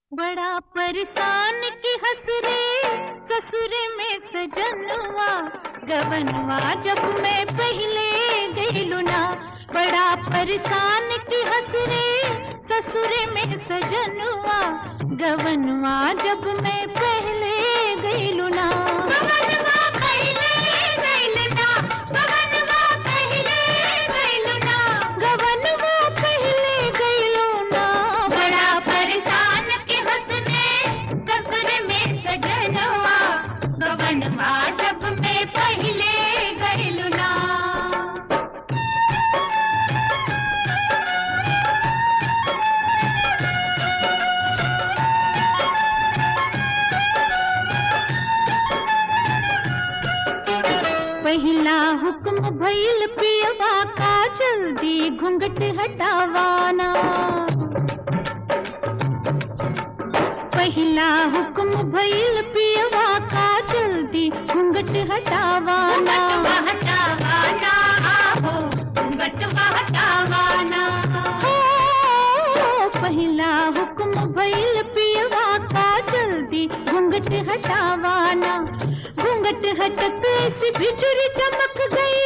बड़ा परेशान की हंस रे ससुर में सजनवा गवनवा जब मैं पहले गईलू ना। बड़ा परेशान की हंस रे ससुर में सजनवा गवनवा जब मैं पहले गईलू ना। गवनवा पहले गईलू ना, गवनवा पहले गईलू ना, गवनवा पहले गईलू ना। बड़ा परेशान की हंस रे ससुर में सजनवा गवनवा जब मैं पहले गईलू ना। पहला हुक्म भइल पियवा का जल्दी घूंघट हटावाना। पहला हुक्म भइल पियवा का जल्दी घूंघट हटावाना। हटावाना हो घूंघट हटावाना। पहला हुक्म भइल पियवा का जल्दी घूंघट हटावाना। घूंघट हटक सी बिजुरी चमक गई।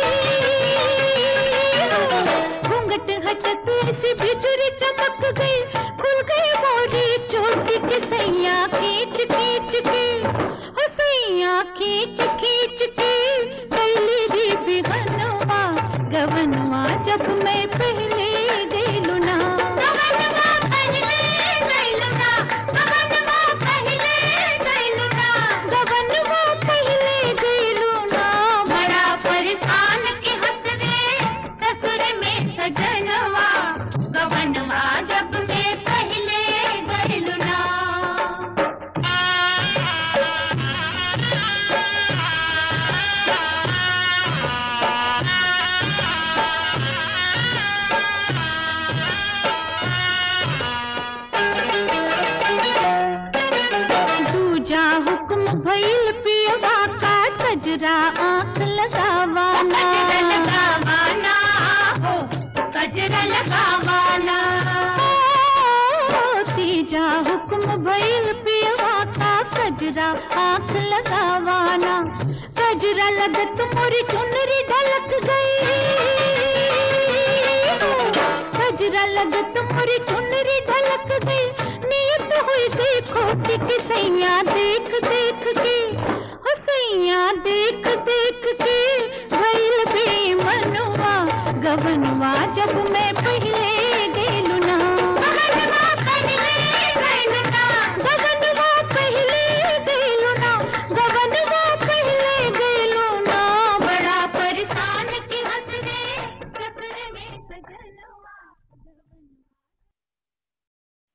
घूंघट हटक सी बिजुरी चमक गई। खुल गई मोरी चोटी के सैया खींच खींच के, हो सैया खींच खींच के कैली री बिहनवा गवनवा जब मैं पहले गईलू ना। गवनवा पहले गईलू ना, गवनवा पहले गईलू ना, गवनवा पहले गईलू ना। बड़ा परेशान की हंस रे ससुर में सजनवा गवनवा जब मैं पहले गईलू ना। दूजा हुक्म भइल पियवा का कजरा आंख लगावाना। कजरा लगावाना हो कजरा लगावाना। तीजा हुक्म भइल पियवा का कजरा आंख लगावाना। कजरा लगत मोरी चुनरी ढलक गई। कजरा लगत मोरी चुनरी ढलक गई।